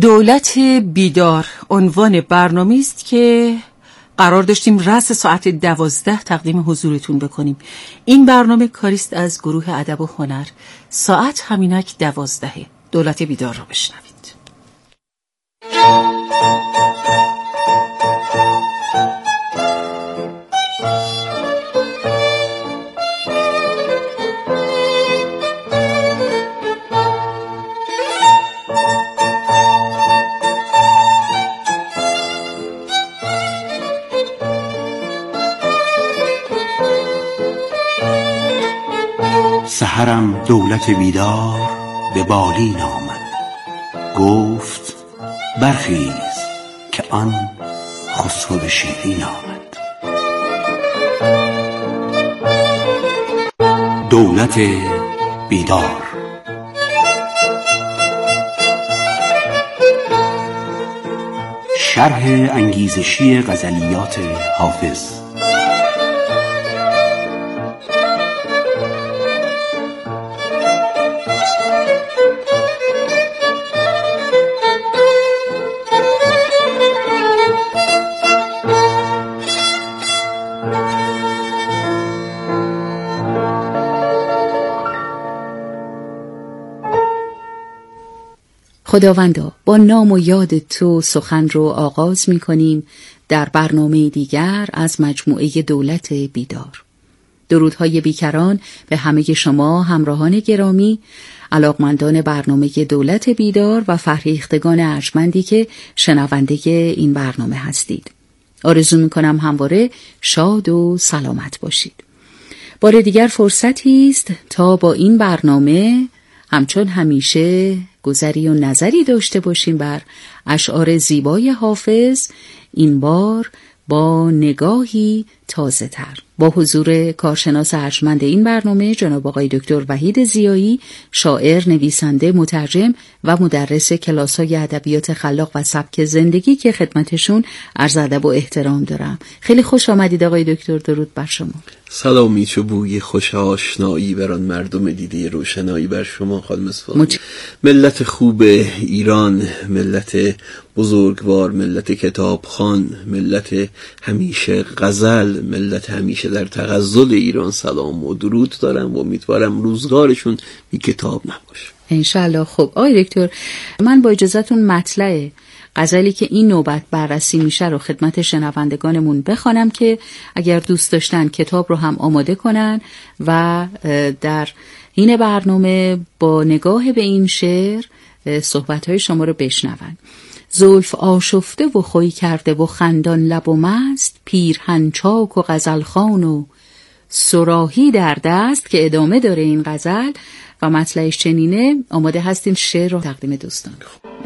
دولت بیدار عنوان برنامه است که قرار داشتیم رأس ساعت 12 تقدیم حضورتون بکنیم. این برنامه کاریست از گروه ادب و هنر. ساعت همینک 12. دولت بیدار را بشنوید. سحرم دولت بیدار به بالین آمد، گفت برخیز که آن خسرو شیرین آمد. دولت بیدار. شرح انگیزشی غزلیات حافظ. خداوندا، با نام و یاد تو سخن رو آغاز می کنیم در برنامه دیگر از مجموعه دولت بیدار. درودهای بیکران به همه شما همراهان گرامی، علاقمندان برنامه دولت بیدار و فرهیختگان ارجمندی که شنونده این برنامه هستید. آرزو می کنم همواره شاد و سلامت باشید. بار دیگر فرصتی است تا با این برنامه همچون همیشه گذری و نظری داشته باشیم بر اشعار زیبای حافظ، این بار با نگاهی تازه تر. با حضور کارشناس ارجمند این برنامه جناب آقای دکتر وحید ضیایی، شاعر، نویسنده، مترجم و مدرس کلاس‌های ادبیات خلاق و سبک زندگی که خدمتشون عرض ادب و احترام دارم. خیلی خوش آمدید آقای دکتر، درود بر شما. سلامی چو بوی خوش آشنایی بر آن مردم دیده روشنایی بر شما خانم اصفهانی. ملت خوب ایران، ملت بزرگوار، ملت کتابخوان، ملت همیشه غزل، ملت همیشه در تغزل ایران سلام و درود دارم و امیدوارم روزگارشون بی کتاب نباشه انشالله. خب آقای دکتر، من با اجازهتون مطلع غزلی که این نوبت بررسی میشه رو خدمت شنوندگانمون بخوانم که اگر دوست داشتن کتاب رو هم آماده کنن و در این برنامه با نگاه به این شعر صحبت‌های شما رو بشنون. زلف آشفته و خوی کرده و خندان لب و مست، پیرهن چاک و غزلخوان و صراحی در دست، که ادامه داره این غزل و مطلعش چنینه. آماده هستین شعر رو تقدیم دوستان.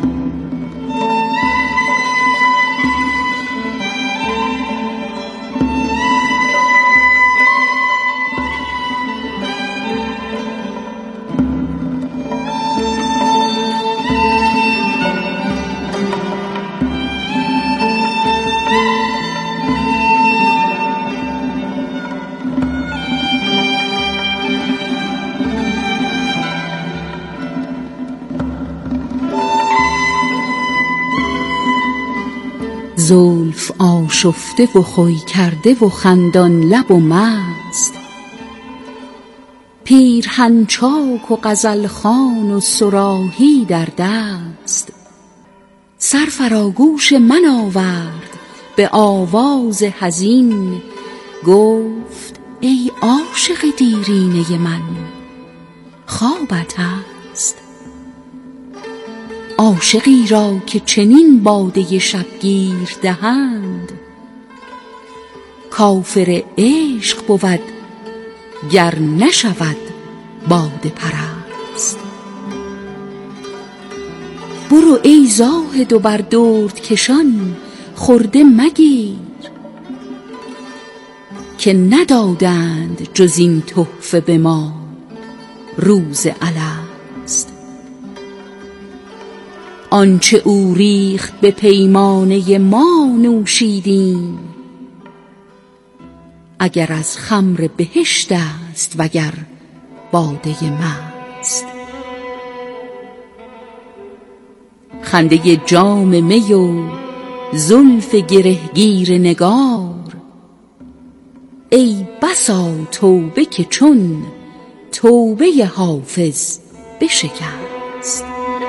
زلف آشفته و خوی کرده و خندان لب و مست، پیرهن چاک و غزلخوان و صراحی در دست. سر فراگوش من آورد به آواز حزین، گفت ای عاشق دیرینه من خوابت هست. عاشقی را که چنین باده شبگیر دهند، کافر عشق بود گر نشود باده پرست. برو ای زاهد و بر درد کشان خورده مگیر، که ندادند جز این تحفه به ما روز الست. آنچه او ریخت به پیمانه ما نوشیدیم، اگر از خمر بهشت است وگر باده مست. خنده جام می و زلف گرهگیر نگار. ای بسا توبه که چون توبه حافظ بشکست.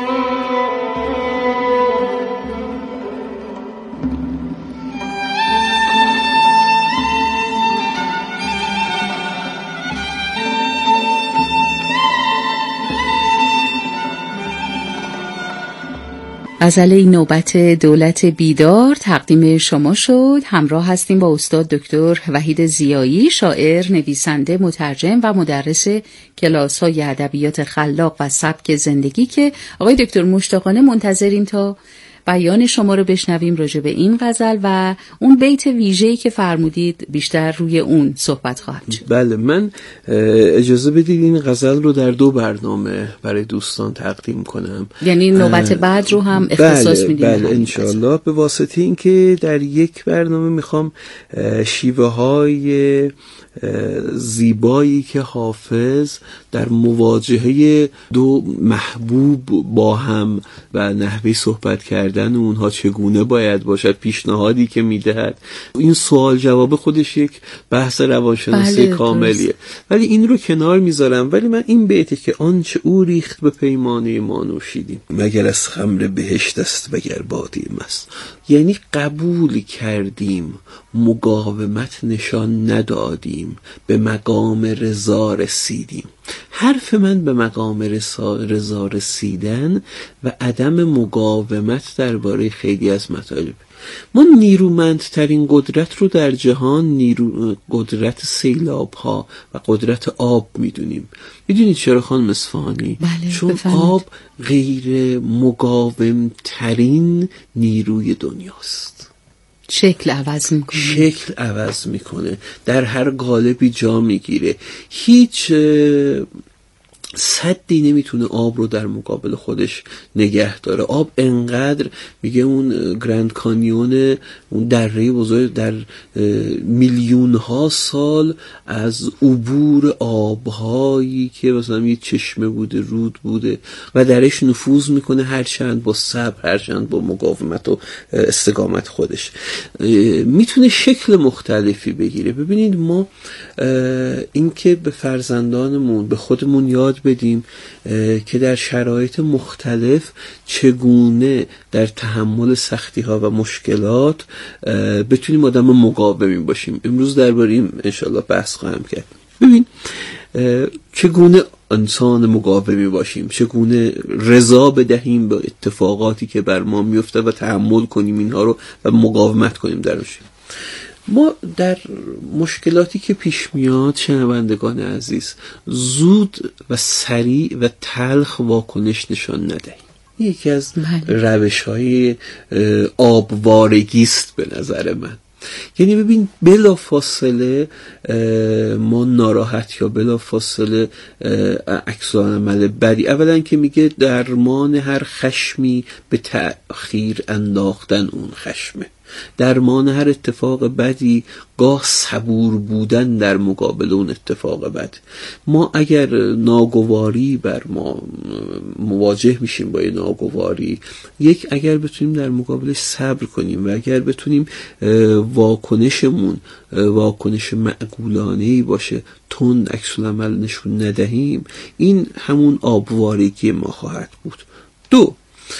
غزله نوبت دولت بیدار تقدیم شما شد. همراه هستیم با استاد دکتر وحید ضیایی، شاعر، نویسنده، مترجم و مدرس کلاس‌های ادبیات خلاق و سبک زندگی که آقای دکتر مشتاقانه منتظریم تا بیان شما رو بشنویم راجع به این غزل و اون بیت ویژه‌ای که فرمودید بیشتر روی اون صحبت خواهد شد. بله، من اجازه بدید این غزل رو در 2 برنامه برای دوستان تقدیم کنم. یعنی نوبت بعد رو هم اختصاص میدیم؟ بله انشالله، به واسطه اینکه در یک برنامه میخوام شیوه های زیبایی که حافظ در مواجهه 2 محبوب با هم و نحوه صحبت کردن اونها چگونه باید باشد، پیشنهادی که میدهد، این سوال جواب خودش یک بحث روانشناسی کاملیه. ولی این رو کنار میذارم. ولی من این بیتی که آنچه او ریخت به پیمانه ما نوشیدیم، مگر از خمر بهشت است وگر باده مست. یعنی قبول کردیم، مقاومت نشان ندادیم، به مقام رضا رسیدیم. حرف من به مقام رضا رسیدن و عدم مقاومت درباره خیلی از مطالب. ما نیرومندترین قدرت رو در جهان قدرت سیلاب ها و قدرت آب میدونیم. میدونید چرا خانم اصفهانی؟ چون آب غیر مقاوم ترین نیروی دنیاست. شکل عوض میکنه، در هر قالبی جا میگیره. هیچ سدی نمیتونه آب رو در مقابل خودش نگه داره. آب انقدر، میگه اون گرند کانیون، اون دره بزرگ، در میلیون ها سال از عبور آبهایی که مثلا یه چشمه بوده، رود بوده و درش نفوذ میکنه، هرچند با صبر، هرچند با مقاومت و استقامت خودش میتونه شکل مختلفی بگیره. ببینید ما این که به فرزندانمون، به خودمون یاد بدیم که در شرایط مختلف چگونه در تحمل سختی ها و مشکلات بتونیم آدم مقاومی باشیم. امروز درباره این انشالله بحث خواهم کرد. ببین چگونه انسان مقاومی باشیم، چگونه رضا بدهیم به اتفاقاتی که بر ما میفته و تحمل کنیم اینها رو و مقاومت کنیم درش. ما در مشکلاتی که پیش میاد، شنوندگان عزیز، زود و سریع و تلخ واکنش نشان ندهیم. یکی از روش‌های آبوارگیست به نظر من. یعنی ببین بلا فاصله ما ناراحت یا بلا فاصله عکس العمل بدی، اولا که میگه درمان هر خشمی به تأخیر انداختن اون خشمه، درمان هر اتفاق بدی گاه صبور بودن در مقابل اون اتفاق بد. ما اگر ناگواری بر ما مواجه میشیم با ناگواری، اگر بتونیم در مقابلش صبر کنیم و اگر بتونیم واکنشمون واکنش معقولانه‌ای باشه، تند عکس العمل نشون ندهیم، این همون آبوارگی ما خواهد بود. 2،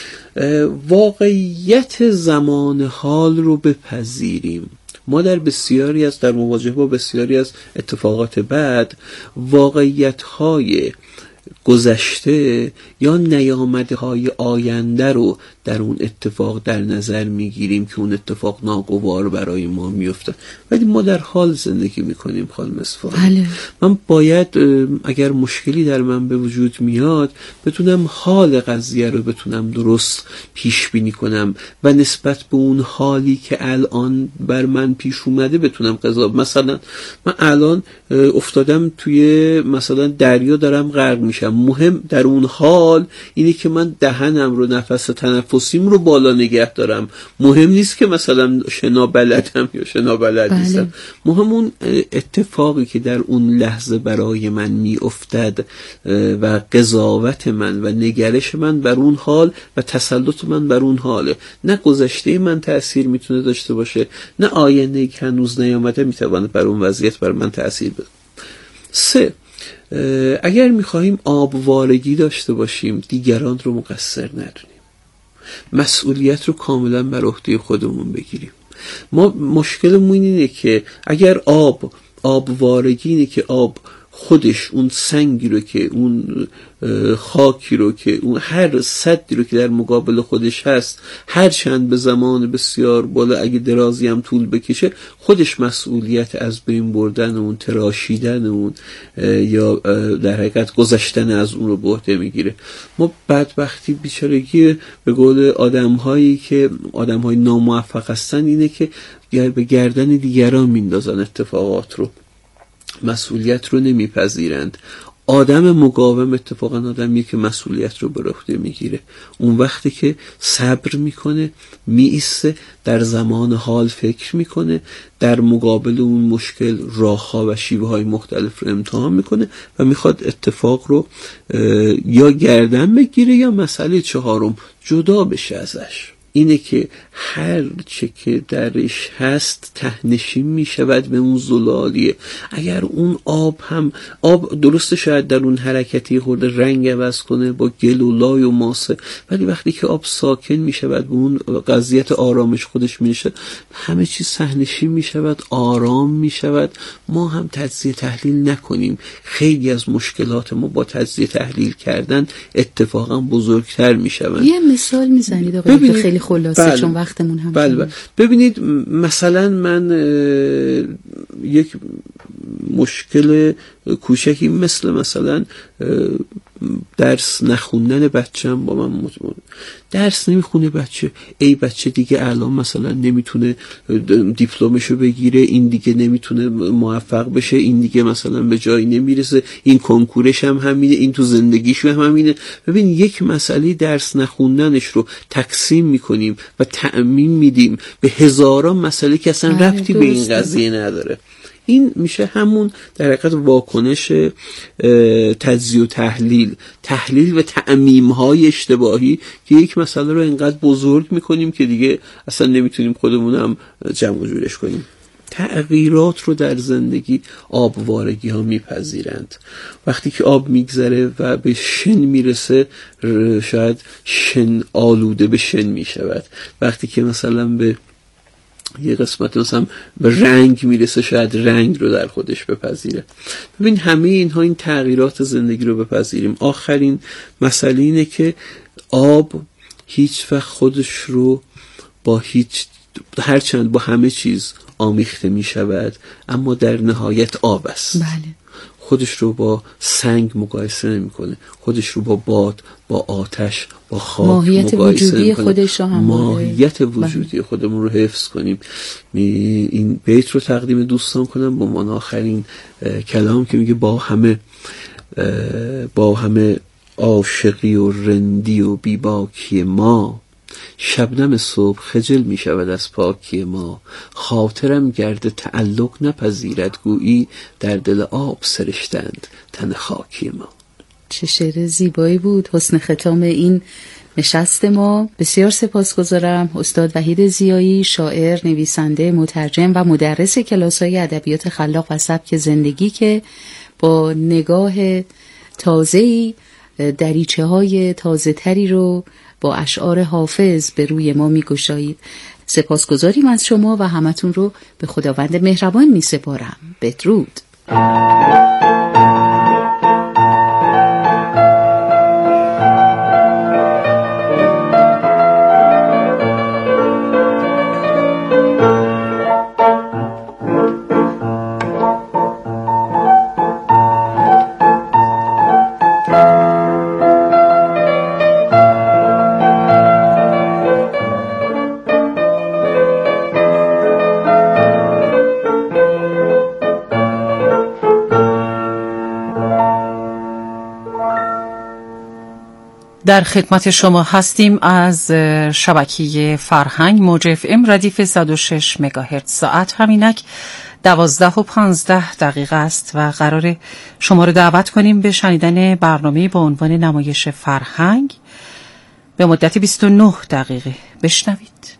واقعیت زمان حال رو بپذیریم. ما در مواجهه با بسیاری از اتفاقات بد، واقعیت‌های گذشته یا نیامدهای آینده رو در اون اتفاق در نظر میگیریم که اون اتفاق ناگوار برای ما میفته، ولی ما در حال زندگی میکنیم. خانم اصفهانی، من باید اگر مشکلی در من به وجود میاد بتونم حال قضیه رو بتونم درست پیش بینی کنم و نسبت به اون حالی که الان بر من پیش اومده بتونم قضاوت. مثلا من الان افتادم توی مثلا دریا، دارم غرق میشم، میشم. مهم در اون حال اینه که من دهنم رو، نفس تنفسیم رو بالا نگه دارم. مهم نیست که مثلا شنا بلدم یا شنا بلد نیستم. مهم اون اتفاقی که در اون لحظه برای من میافتد و قضاوت من و نگرش من بر اون حال و تسلط من بر اون حاله. نه گذشته من تأثیر میتونه داشته باشه، نه آینده که هنوز نیامده میتونه بر اون وضعیت بر من تأثیر بده. 3. اگر میخواهیم آبوارگی داشته باشیم، دیگران رو مقصر ندونیم، مسئولیت رو کاملا بر عهده خودمون بگیریم. ما مشکلمون اینه که اگر آبوارگی اینه که آب خودش اون سنگی رو که اون خاکی رو که اون هر سدی رو که در مقابل خودش هست، هر چند به زمان بسیار بالا اگه درازی هم طول بکشه، خودش مسئولیت از بین بردن اون، تراشیدن اون یا در حقیقت گذشتن از اون رو به عهده میگیره. ما بدبختی بیچارگی به قول آدم‌های ناموفق هستن اینه که به گردن دیگران میندازن اتفاقات رو، مسئولیت رو نمیپذیرند. آدم مقاوم اتفاقا آدمیه که مسئولیت رو بر عهده میگیره. اون وقتی که صبر میکنه، میایسته، در زمان حال فکر میکنه، در مقابل اون مشکل راهها و شیوه های مختلف رو امتحان میکنه و میخواد اتفاق رو یا گردن بگیره یا مسئله 4 جدا بشه ازش. اینه که هر چه که درش هست تهنشین می شود به اون زلالیه. اگر اون آب درسته شاید در اون حرکتی خورده رنگ عوض کنه با گل و لای و ماسه، ولی وقتی که آب ساکن می شود به اون قضیت آرامش خودش می شود، همه چیز تهنشین می شود، آرام می شود. ما هم تجزیه تحلیل نکنیم، خیلی از مشکلات ما با تجزیه تحلیل کردن اتفاقا بزرگتر می شود. یه مثال می زنید آقای؟ خیلی خلاصه چون وقتمون هم ببینید مثلا من یک مشکل کوچکی مثلا درس نخوندن بچه‌م با من درس نمیخونه بچه. ای بچه دیگه الان مثلا نمیتونه دیپلمشو بگیره، این دیگه نمیتونه موفق بشه، این دیگه مثلا به جایی نمیرسه، این کنکورش هم همینه، این تو زندگیش هم همینه. ببین یک مسئله درس نخوندنش رو تقسیم میکنیم و تعمیم میدیم به هزاران مسئله که اصلا ربطی به این قضیه نداره. این میشه همون در حقیقت واکنش تجزیه و تحلیل و تعمیم‌های اشتباهی که یک مسئله رو اینقدر بزرگ میکنیم که دیگه اصلا نمیتونیم خودمون هم جمع و جورش کنیم. تغییرات رو در زندگی آبوارگی ها میپذیرند. وقتی که آب میگذره و به شن میرسه، شاید شن آلوده به شن میشود. وقتی که مثلا به یه قسمت مثلا به رنگ میرسه، شاید رنگ رو در خودش بپذیره. ببین همه اینها این تغییرات زندگی رو بپذیریم. آخرین مسئله اینه که آب هیچ وقت خودش رو با هرچند با همه چیز آمیخته می شود، اما در نهایت آب است. بله. خودش رو با سنگ مقایسه نمی کنه، خودش رو با باد، با آتش، با خاک ماهیت وجودی خودش رو هم ماهیت وجودی خودمون رو حفظ کنیم. این بیت رو تقدیم دوستان کنم با من آخرین کلام که میگه با همه عاشقی و رندی و بیباکی ما، شبنم صبح خجل می شود از پاکی ما. خاطرم گرد تعلق نپذیرد، گویی در دل آب سرشتند تن خاکی ما. چه شعر زیبایی بود. حسن ختام این نشست ما. بسیار سپاسگزارم استاد وحید ضیایی، شاعر، نویسنده، مترجم و مدرس کلاس‌های ادبیات خلاق و سبک زندگی که با نگاه تازه‌ای دریچه‌های تازه‌تری رو با اشعار حافظ به روی ما می‌گشایید. سپاسگزاریم از شما و همتون رو به خداوند مهربان می‌سپارم. بدرود. در خدمت شما هستیم از شبکه فرهنگ موج FM ردیف 106 مگاهرتز. ساعت همینک 12:15 است و قرار شما رو دعوت کنیم به شنیدن برنامه با عنوان نمایش فرهنگ به مدت 29 دقیقه. بشنوید.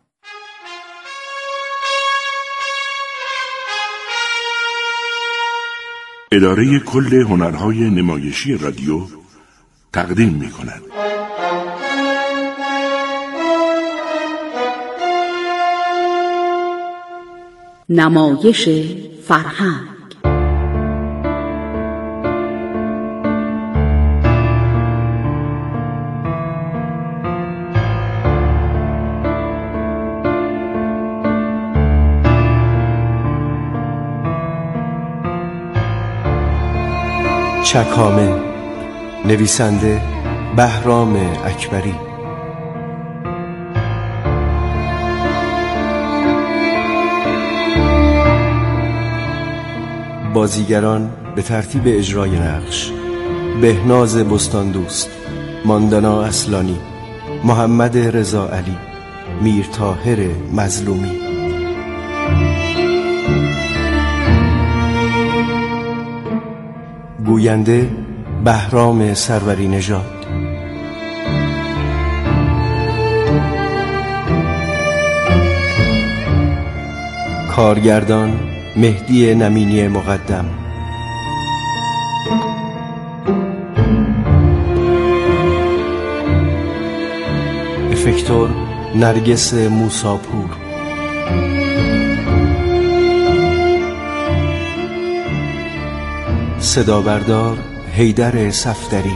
اداره کل هنرهای نمایشی رادیو تقدیم می‌کند. نمایش فرهنگ. چکامه، نویسنده بهرام اکبری. بازیگران به ترتیب اجرای نقش: بهناز بستاندوست، ماندانا اصلانی، محمد رضا علی، میرطاهر مظلومی. گوینده بهرام سروری نژاد. کارگردان مهدی نمینی مقدم. افکتور نرگس موساپور. صدا بردار حیدر صفدری.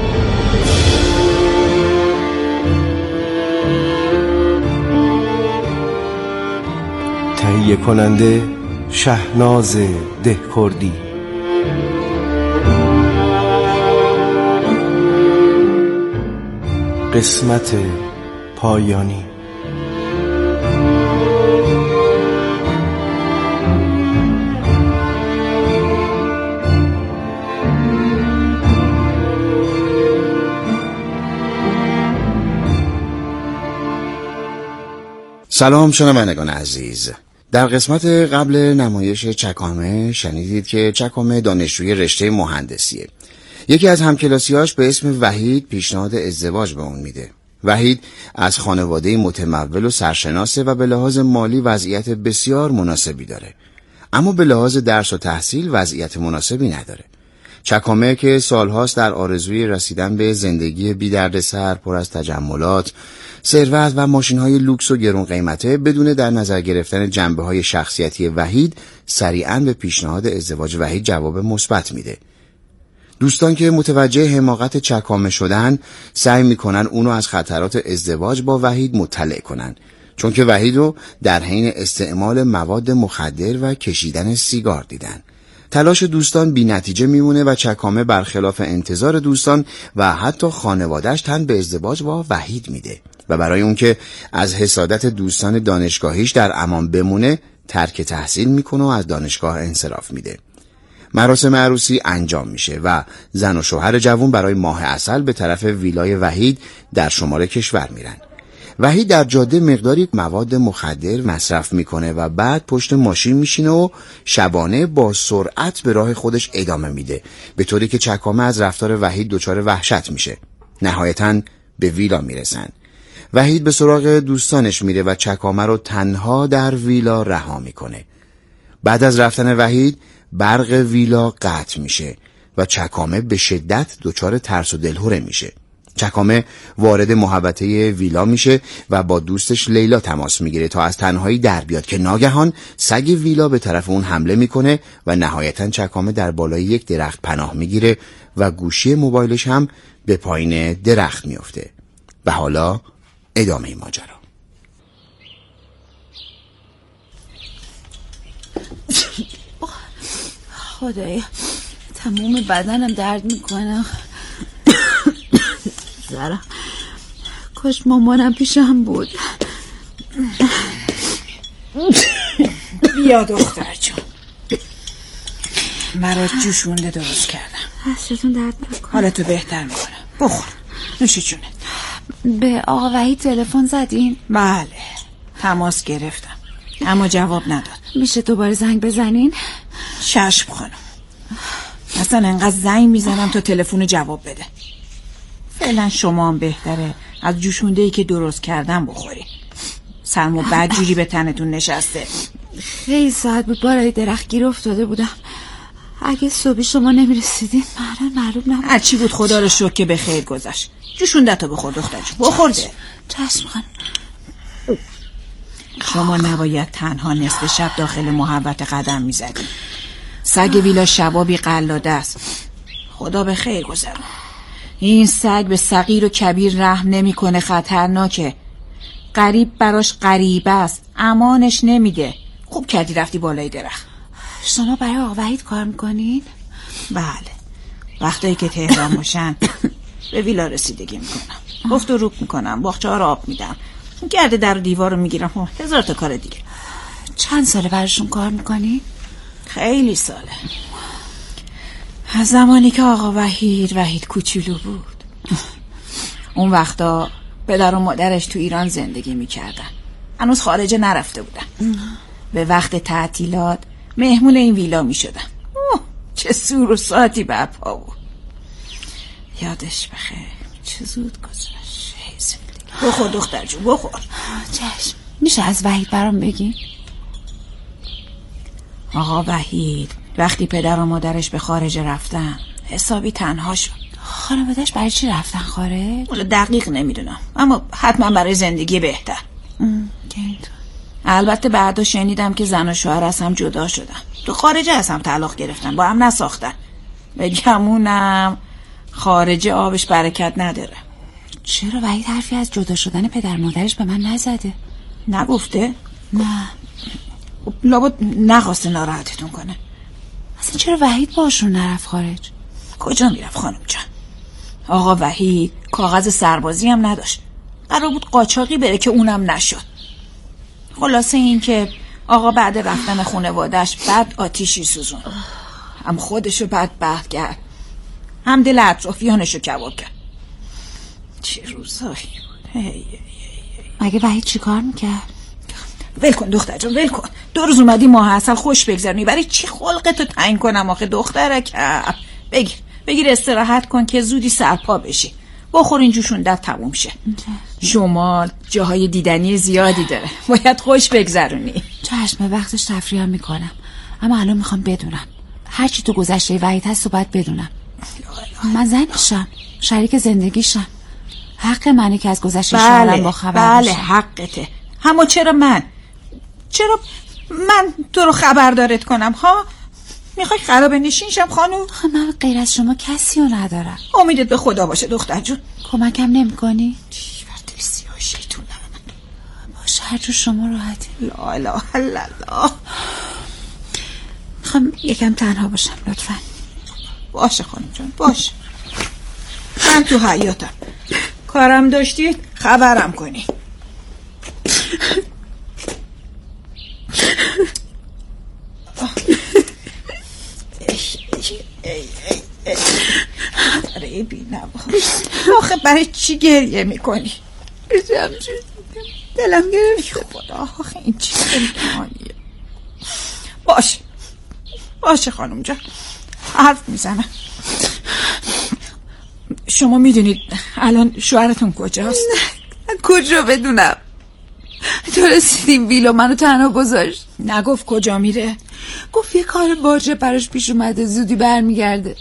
تهیه کننده شهناز دهکردی. قسمت پایانی. سلام شنوندگان عزیز. در قسمت قبل نمایش چکامه شنیدید که چکامه دانشجوی رشته مهندسیه. یکی از همکلاسیاش به اسم وحید پیشنهاد ازدواج به اون میده. وحید از خانواده متمول و سرشناسه و به لحاظ مالی وضعیت بسیار مناسبی داره، اما به لحاظ درس و تحصیل وضعیت مناسبی نداره. چکامه که سالهاست در آرزوی رسیدن به زندگی بی دردسر پر از تجملات، ثروت و ماشین‌های لوکس و گران قیمته، بدون در نظر گرفتن جنبه‌های شخصیتی وحید سریعاً به پیشنهاد ازدواج وحید جواب مثبت میده. دوستان که متوجه حماقت چکامه شدن سعی میکنن اونو از خطرات ازدواج با وحید مطلع کنن، چون که وحید رو در حین استعمال مواد مخدر و کشیدن سیگار دیدن. تلاش دوستان بی نتیجه میمونه و چکامه برخلاف انتظار دوستان و حتی خانواده‌اش تن به ازدواج با وحید میده و برای اون که از حسادت دوستان دانشگاهیش در امان بمونه ترک تحصیل میکنه و از دانشگاه انصراف میده. مراسم عروسی انجام میشه و زن و شوهر جوان برای ماه عسل به طرف ویلای وحید در شمال کشور میرن. وحید در جاده مقداری مواد مخدر مصرف میکنه و بعد پشت ماشین میشینه و شبانه با سرعت به راه خودش ادامه میده، به طوری که چکامه از رفتار وحید دچار وحشت میشه. نهایتاً به ویلا میرسن. وحید به سراغ دوستانش میره و چکامه رو تنها در ویلا رها میکنه. بعد از رفتن وحید برق ویلا قطع میشه و چکامه به شدت دچار ترس و دلهره میشه. چکامه وارد محوطه ویلا میشه و با دوستش لیلا تماس میگیره تا از تنهایی در بیاد که ناگهان سگ ویلا به طرف اون حمله میکنه و نهایتاً چکامه در بالای یک درخت پناه میگیره و گوشی موبایلش هم به پایین درخت میفته. و حالا ادامه ماجرا. خدایا تموم بدنم درد میکنه. زارا کاش مامانم پیشم بود. بیا دختر جون، مرا جوشونده درست کردم. دستتون درد نکنه. حالتو بهتر میکنم. بخور. نوش جونه. به آقا وحید تلفن زدین؟ بله تماس گرفتم اما جواب نداد. میشه دوباره زنگ بزنین؟ چشم خانم. اصلا انقدر زنگ میزنم تا تلفن جواب بده. فعلا شما هم بهتره از جوشونده‌ای که درست کردم بخوری. سرم و بد جوری به تنتون نشسته. خیلی ساعت بود بالای درخت گیر افتاده بودم. اگه صبحی شما نمیرسیدین معلوم نبود. هرچی بود خدا رو شکر که به خیر گذشت. جوشونده تو بخور دختر جون. بخورده. چشم خانم. شما نباید تنها نصف شب داخل محوطه قدم میزدید. سگ ویلا شبابی قلاده است. خدا به خیر گذرون. این سگ به صغیر و کبیر رحم نمیکنه، خطرناکه. غریب براش غریبه است، امانش نمیده. خوب کردی رفتی بالای درخت. شما برای آقا وحید کار میکنین؟ بله وقتایی که تهران باشن به ویلا رسیدگی میکنم، گفت و روک میکنم، باغچه ها رو آب میدم، گرد در و دیوار رو میگیرم و هزار تا کار دیگه. چند ساله براشون کار میکنی؟ خیلی ساله. از زمانی که آقا وحید کوچولو بود. اون وقتا پدر و مادرش تو ایران زندگی میکردن، هنوز خارجه نرفته بودن. به وقت تعطیلات مهمون این ویلا میشدن. چه سور و ساعتی برپا بود. یادش بخیر. چه زود گذشت زندگی. بخور دختر جون بخور. چشم. میشه از وحید برام بگی؟ آقا وحید وقتی پدر و مادرش به خارج رفتن حسابی تنها شد. خانواده‌اش برای چی رفتن خارج؟ ولی دقیق نمیدونم اما حتما برای زندگی بهتر. البته بعدا شنیدم که زن و شوهر از هم جدا شدن، تو خارجه از هم طلاق گرفتن، با هم نساختن. بگمونم خارجه آبش برکت نداره. چرا وحید حرفی از جدا شدن پدر مادرش به من نزده؟ نگفته؟ نه. لابد نخواسته ناراحتتون کنه. اصلا چرا وحید باشون نرفت خارج؟ کجا میرفت خانم جان؟ آقا وحید کاغذ سربازی هم نداشت، قرار بود قاچاقی بره که اونم نشد. خلاصه این که آقا بعد رفتن خانواده‌اش بعد آتیشی سوزون، هم خودشو بدبخت کرد هم دل اطرافیانشو کباب کرد. چه روزایی بود. مگه وحید چی کار میکرد؟ ول کن دختر جان ول کن. 2 روز اومدی ماه عسل خوش بگذرونی، برای چی خلقتو تعیین کنم آخه دخترکم؟ بگیر استراحت کن که زودی سرپا بشی. بخور این جوشونده تموم شه. شمال جاهای دیدنی زیادی داره، باید خوش بگذرونی. چشم وقتش تفریح هم میکنم، اما الان میخوام بدونم هرچی تو گذشته وحید هست و باید بدونم. من زنشم، شریک زندگیشم، حق منه که از گذشته شوهرم با خبر بله حقته. اما چرا من تو رو خبردارت کنم ها؟ میخوای خرابه نشینشم خانوم؟ من غیر از شما کسی رو ندارم. امیدت به خدا باشه دختر جون. کمکم نمی کنی؟ دل سیاه شیطونم. باشه هر جور شما راحتی. لا اله الا الله. میخوام یکم تنها باشم لطفا. باشه خانم جان باشه. من تو حیاتم، کارم داشتی خبرم کنی. ای بینم آخه برای چی گریه میکنی؟ دلم گرفت. خدا آخه این چی امتحانیه. باشه خانم جان حرف میزنم. شما میدونید الان شوهرتون کجاست؟ نه کجا بدونم؟ تو رسیدیم ویلا منو تنها گذاشت. نگفت کجا میره؟ گفت یه کار واجب براش پیش اومده زودی برمیگرده.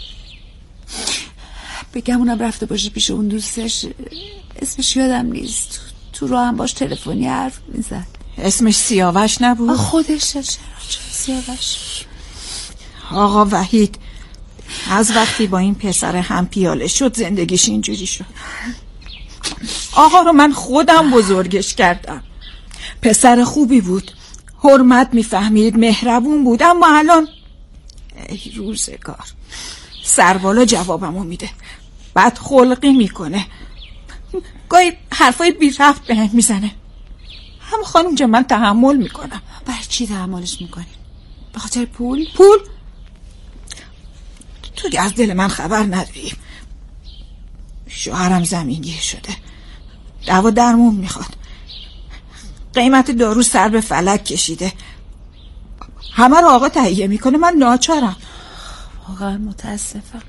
بگم اونم رفته باشه پیش اون دوستش، اسمش یادم نیست، تو راه هم باش تلفنی حرف میزد. اسمش سیاوش نبود؟ خودشه. چرا سیاوش؟ آقا وحید از وقتی با این پسر هم پیاله شد زندگیش اینجوری شد. آقا رو من خودم بزرگش کردم، پسر خوبی بود، حرمت میفهمید، مهربون بود، اما الان ای روزگار سربالا جوابمو میده، بد خلقی میکنه، گاهی حرفای بی ربط بهم میزنه. هم خانم جان من تحمل میکنم. برای چی تحملش میکنی؟ به خاطر پول؟ تو از دل من خبر نداری. شوهرم زمینگیر شده، دوا درمون میخواد، قیمت دارو سر به فلک کشیده، همه رو آقا تهیه میکنه، من ناچارم. واقعا متاسفم.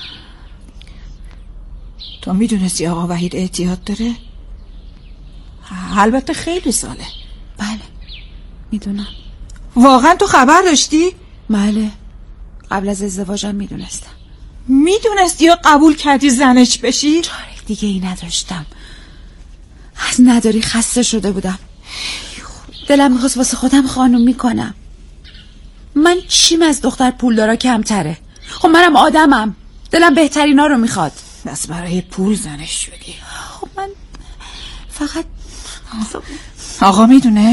تو میدونستی آقا وحید اعتیاد داره؟ البته خیلی ساله. بله میدونم. واقعا تو خبر داشتی؟ بله، قبل از ازدواجم میدونستم. میدونستی یا قبول کردی زنش بشی؟ چاره دیگه ای نداشتم، از نداری خسته شده بودم، دلم میخواست واسه خودم خانومی کنم. من چیم از دختر پولدارا کمتره؟ خب منم آدمم، دلم بهترینا رو میخواد. بس برای پول زنش شدی؟ خب من فقط آقا میدونه؟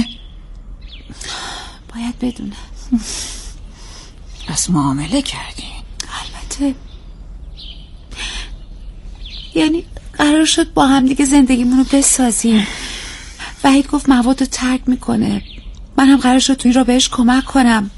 باید بدونه. بس معامله کردین؟ البته، یعنی قرار شد با هم دیگه زندگیمونو بسازیم. وحید گفت مواد رو ترک میکنه، من هم قرار شد توی را بهش کمک کنم.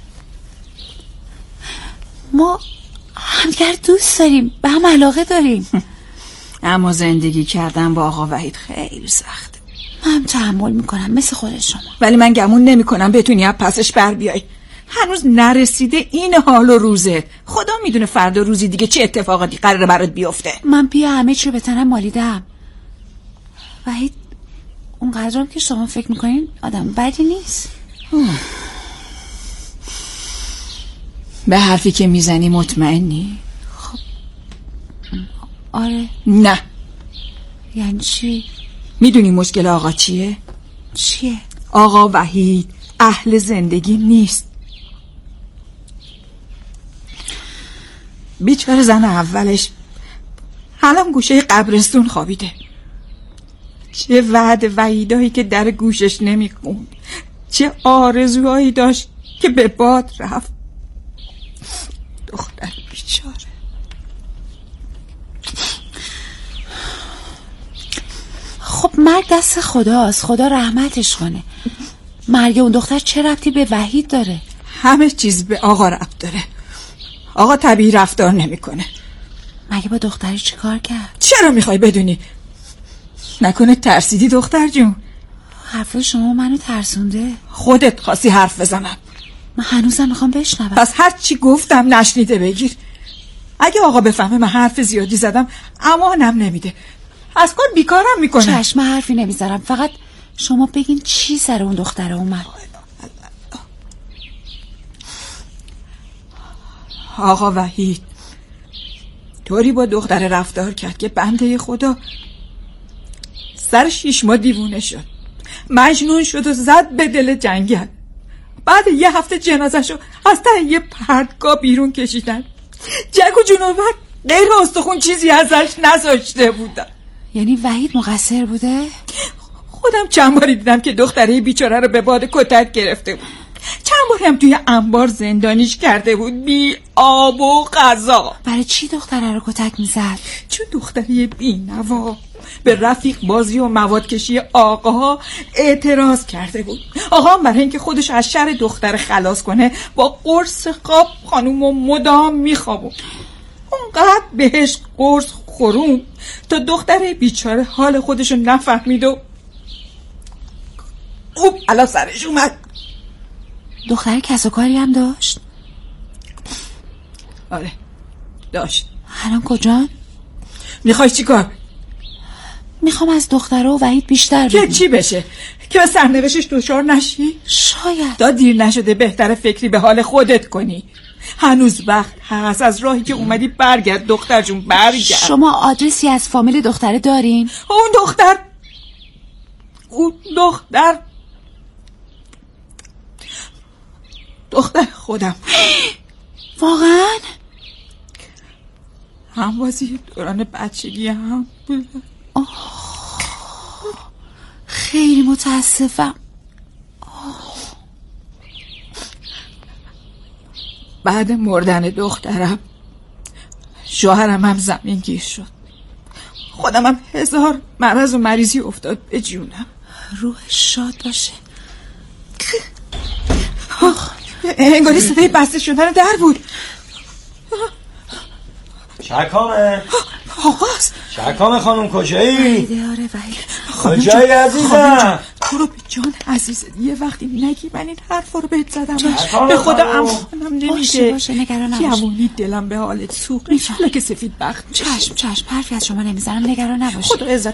ما همدیگر دوست داریم، به هم علاقه داریم. اما زندگی کردن با آقا وحید خیلی سخته. من تحمل میکنم مثل خود شما، ولی من گمون نمیکنم بتونی از پسش بر بیای. هنوز نرسیده این حال و روزه. خدا میدونه فردا روزی دیگه چه اتفاقاتی قراره برات بیفته. من بیا همه چی به تنم مالیدم. وحید اونقدرم که شما فکر میکنین آدم بدی نیست. به حرفی که میزنی مطمئنی؟ خب آره. نه. یعنی چی؟ میدونی مشکل آقا چیه؟ چیه؟ آقا وحید اهل زندگی نیست. بیچاره زن اولش الان گوشه قبرستون خوابیده. چه وعده وحیدایی که در گوشش نمیخوند، چه آرزوهایی داشت که به باد رفت. دختر بیچاره. خب مرگ دست خداست، خدا رحمتش کنه. مرگ اون دختر چه ربطی به وحید داره؟ همه چیز به آقا ربط داره. آقا طبیعی رفتار نمیکنه. مگه با دختری چی کار کرد؟ چرا میخوای بدونی؟ نکنه ترسیدی دختر جون؟ حرف شما منو ترسونده. خودت خواستی حرف بزنم. من هنوزم میخوام بشنوم. پس هر چی گفتم نشنیده بگیر. اگه آقا بفهمه من حرف زیادی زدم امانم نمیده، از کار بیکارم میکنه. چشم حرفی نمیذارم، فقط شما بگین چی سر اون دختره اومد. آقا وحید طوری با دختر رفتار کرد که بنده خدا سر 6 ماه دیوونه شد، مجنون شد و زد به دل جنگل. بعد یه هفته جنازه‌شو از ته یه پرتگاه بیرون کشیدن. جگ و جنوبر غیر استخون چیزی ازش نذاشته بودن. یعنی وحید مقصر بوده؟ خودم چند باری دیدم که دختره بیچاره رو به باد کتک گرفته بود، چند باری هم توی انبار زندانیش کرده بود بی آب و غذا. برای چی دختره رو کتک میزد؟ چون دختره بی‌نوا به رفیق بازی و مواد کشی آقاها اعتراض کرده بود. آقا هم برای اینکه خودش از شر دختر خلاص کنه با قرص خواب خانومو مدام میخوابون. اونقدر بهش قرص خورون تا دختر بیچاره حال خودشو نفهمید و الان سرش اومد. دختر کس و کاری هم داشت؟ آره داشت. الان کجا؟ میخوای چی کار؟ میخوام از دختره و وحید بیشتر بدونم. که چی بشه؟ که به سرنوشتش دچار نشی؟ شاید. تا دیر نشده بهتره فکری به حال خودت کنی. هنوز وقت هست، از راهی که اومدی برگرد دختر جون، برگرد. شما آدرسی از فامیل دختره دارین؟ اون دختر خودم. واقعا؟ هموازی دوران بچگی هم بود. خیلی متاسفم. بعد مردن دخترم شوهرم هم زمین گیر شد. خودم هم 1000 مرض و مریضی افتاد به جونم. روح شاد باشه. انگاری صدای بسته شدن در بود. چکامه؟ آقاست. چکام خانم کجایی؟ آره وحید. کجایی عزیزم؟ تو رو به جان عزیزت یه وقتی نگی من این حرفا رو بهت زدم. به خدا امانم نمیشه. باشه نگران نباش. جوونی دلم به حالت سوخت. میشه که سفید بخت. چشم حرفی از شما نمیزنم، نگران نباش. خدا عزت